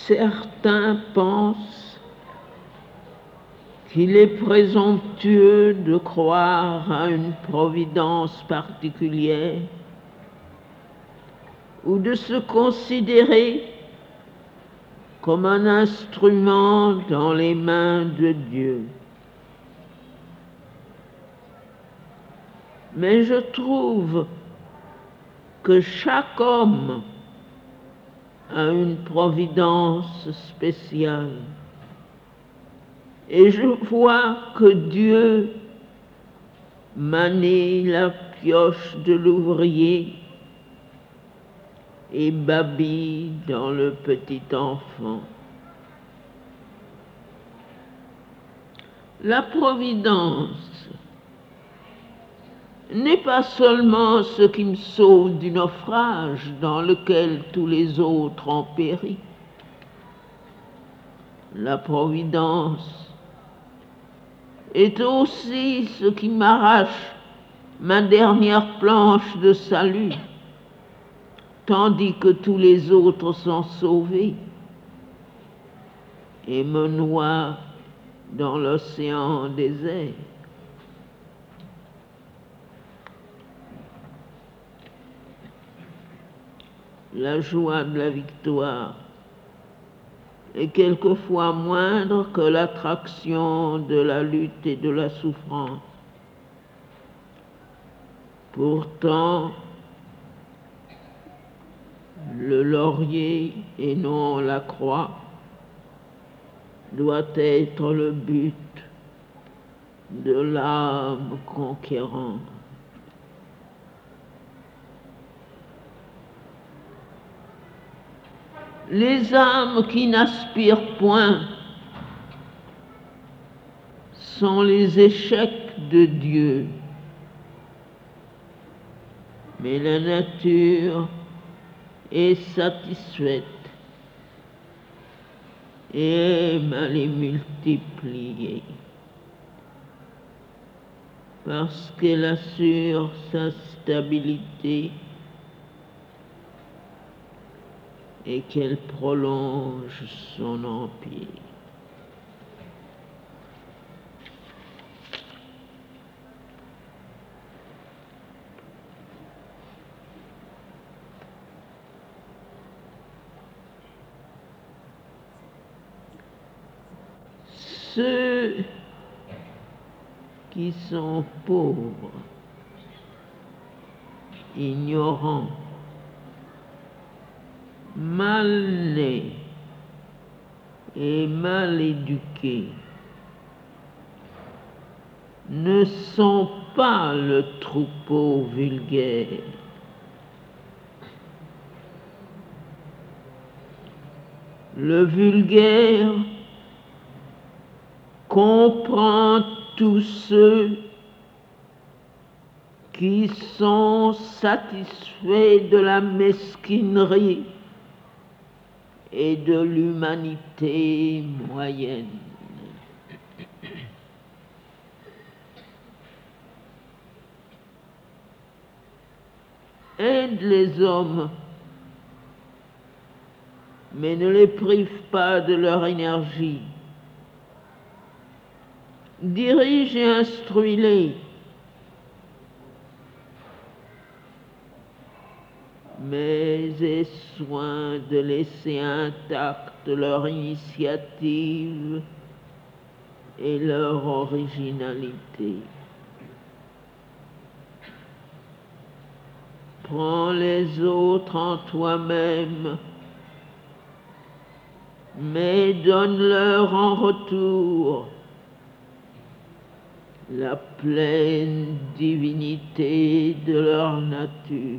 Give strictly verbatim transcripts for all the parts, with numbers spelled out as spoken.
Certains pensent qu'il est présomptueux de croire à une providence particulière ou de se considérer comme un instrument dans les mains de Dieu. Mais je trouve que chaque homme a une providence spéciale. Et je vois que Dieu manie la pioche de l'ouvrier et babille dans le petit enfant. La providence n'est pas seulement ce qui me sauve du naufrage dans lequel tous les autres ont péri. La providence est aussi ce qui m'arrache ma dernière planche de salut, tandis que tous les autres sont sauvés, et me noie dans l'océan désert. La joie de la victoire est quelquefois moindre que l'attraction de la lutte et de la souffrance. Pourtant, le laurier et non la croix doit être le but de l'âme conquérante. Les âmes qui n'aspirent point sont les échecs de Dieu, mais la nature est satisfaite et aime à les multiplier, parce qu'elle assure sa stabilité et qu'elle prolonge son empire. Ceux qui sont pauvres, ignorants, mal nés et mal éduqués ne sont pas le troupeau vulgaire. Le vulgaire comprend tous ceux qui sont satisfaits de la mesquinerie et de l'humanité moyenne. Aide les hommes, mais ne les prive pas de leur énergie. Dirige et instruis-les, mais aie soin de laisser intacte leur initiative et leur originalité. Prends les autres en toi-même, mais donne-leur en retour la pleine divinité de leur nature.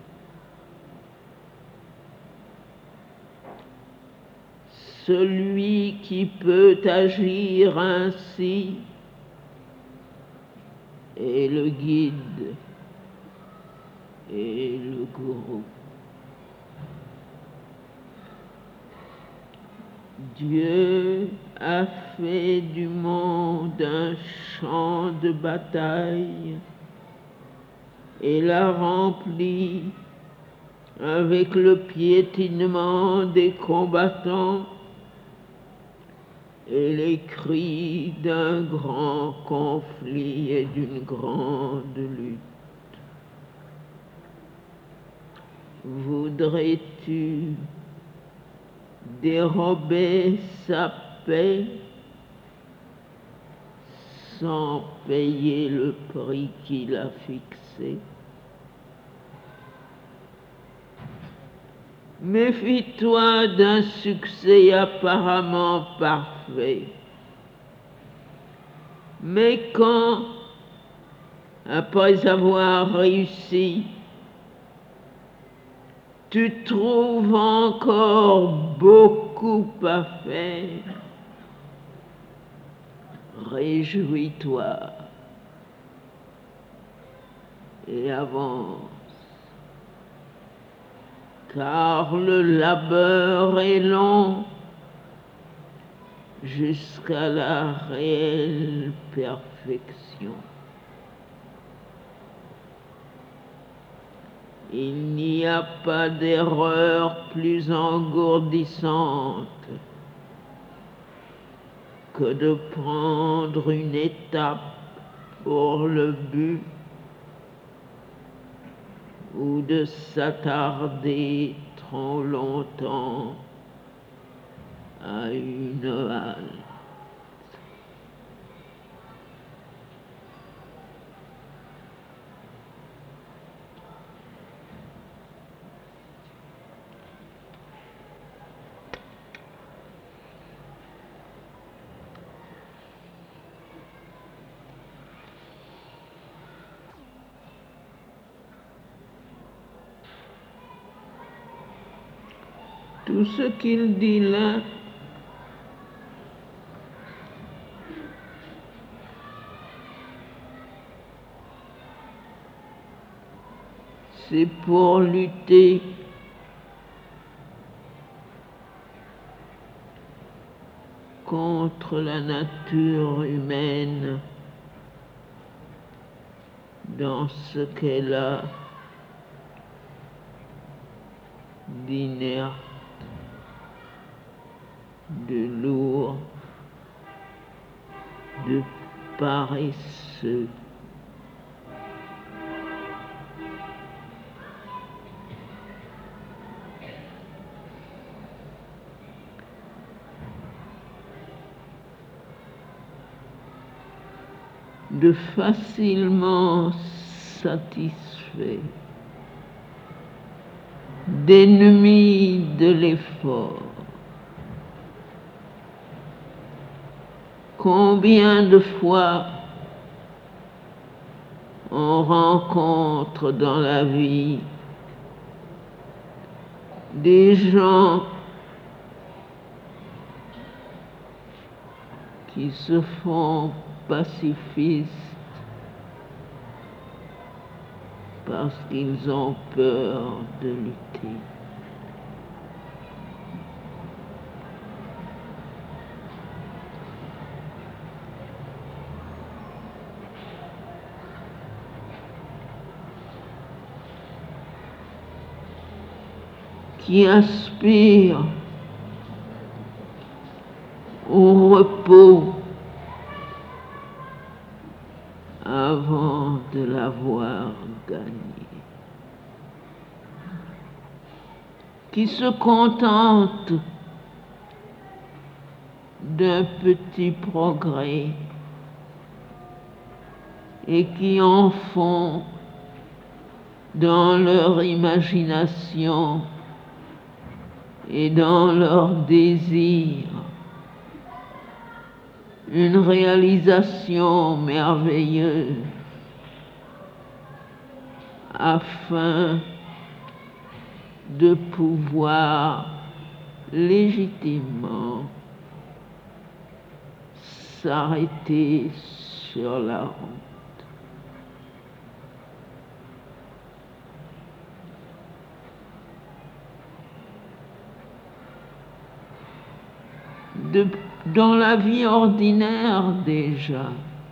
Celui qui peut agir ainsi est le guide et le gourou. Dieu a fait du monde un champ de bataille et l'a rempli avec le piétinement des combattants et les cris d'un grand conflit et d'une grande lutte. Voudrais-tu dérober sa paix sans payer le prix qu'il a fixé? Méfie-toi d'un succès apparemment parfait. Mais quand, après avoir réussi, tu trouves encore beaucoup à faire, réjouis-toi et avance, car le labeur est long jusqu'à la réelle perfection. Il n'y a pas d'erreur plus engourdissante que de prendre une étape pour le but ou de s'attarder trop longtemps à une halte. Tout ce qu'il dit là, c'est pour lutter contre la nature humaine dans ce qu'elle a d'inerte, de lourd, de paresseux. De facilement satisfait, d'ennemi de l'effort. Combien de fois on rencontre dans la vie des gens qui se font pacifistes parce qu'ils ont peur de lutter. Qui aspirent au repos avant de l'avoir gagné, qui se contentent d'un petit progrès et qui en font dans leur imagination et dans leur désir une réalisation merveilleuse afin de pouvoir légitimement s'arrêter sur la route. De, dans la vie ordinaire déjà,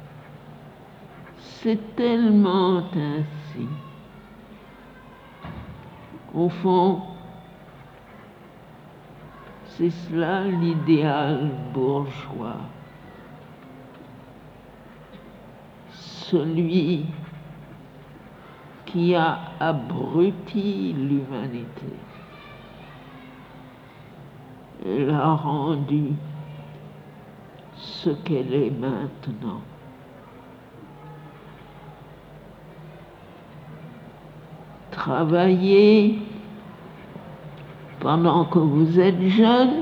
c'est tellement ainsi. Au fond, C'est cela l'idéal bourgeois. Celui qui a abruti l'humanité et l'a rendue ce qu'elle est maintenant. Travaillez pendant que vous êtes jeune,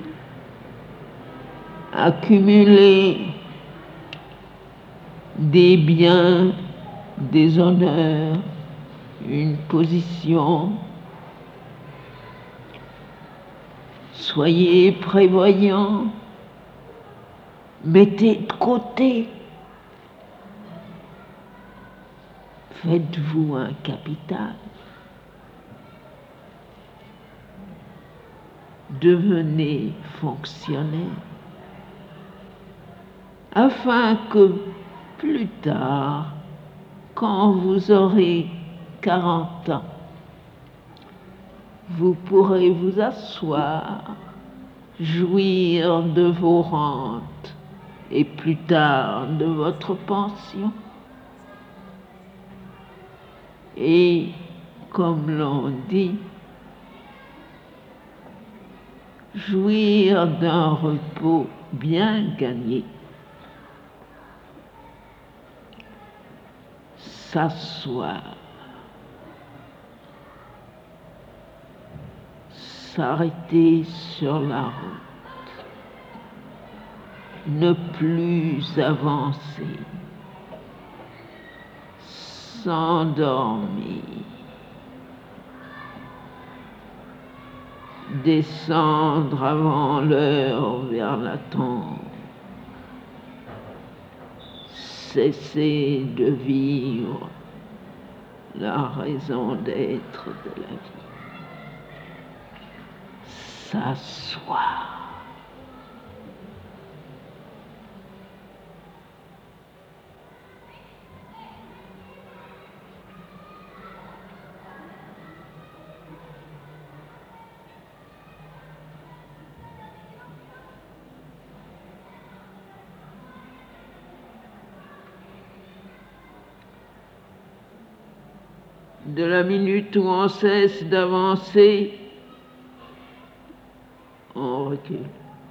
accumulez des biens, des honneurs, une position. Soyez prévoyants, mettez de côté, faites-vous un capital, devenez fonctionnaire, afin que plus tard, quand vous aurez quarante ans, vous pourrez vous asseoir, jouir de vos rentes et plus tard de votre pension. Et comme l'on dit, jouir d'un repos bien gagné, s'asseoir, s'arrêter sur la route, ne plus avancer, s'endormir, descendre avant l'heure vers la tombe, cesser de vivre la raison d'être de la vie. S'asseoir. De la minute où on cesse d'avancer, on recule.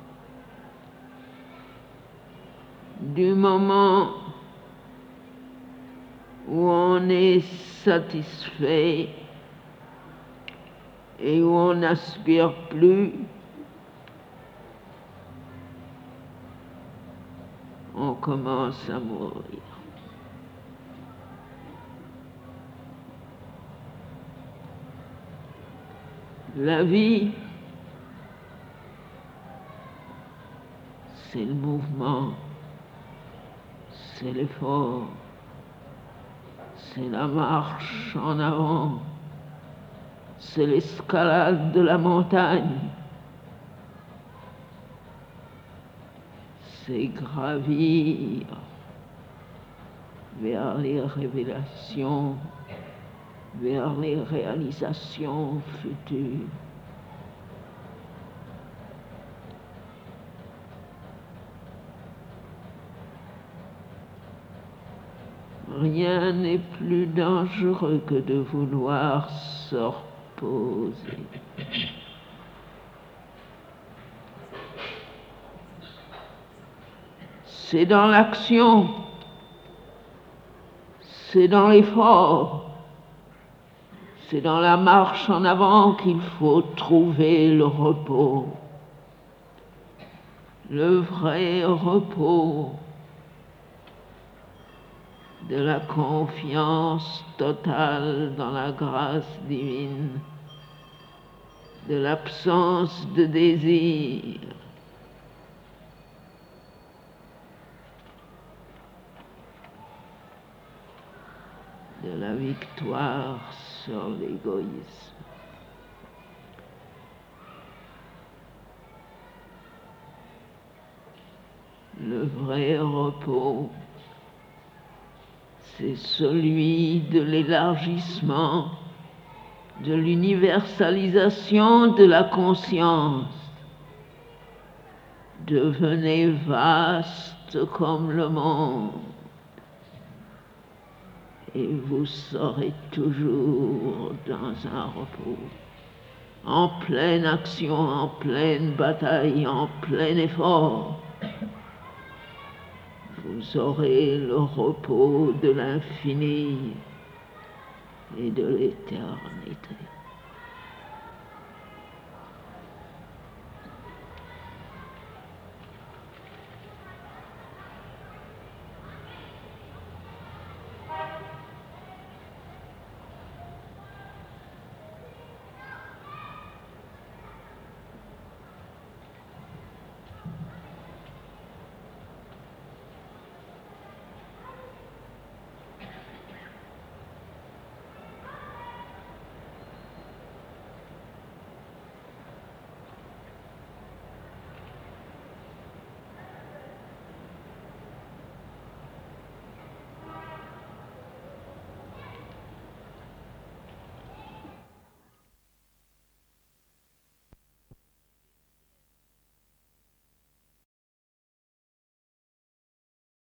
Du moment où on est satisfait et où on n'aspire plus, on commence à mourir. La vie, c'est le mouvement, c'est l'effort, c'est la marche en avant, c'est l'escalade de la montagne, c'est gravir vers les révélations, vers les réalisations futures. Rien n'est plus dangereux que de vouloir se reposer. C'est dans l'action, c'est dans l'effort, c'est dans la marche en avant qu'il faut trouver le repos, le vrai repos de la confiance totale dans la grâce divine, de l'absence de désir, de la victoire sur l'égoïsme. Le vrai repos, c'est celui de l'élargissement, de l'universalisation de la conscience, devenez vaste comme le monde, et vous serez toujours dans un repos, en pleine action, en pleine bataille, en plein effort. Vous aurez le repos de l'infini et de l'éternité.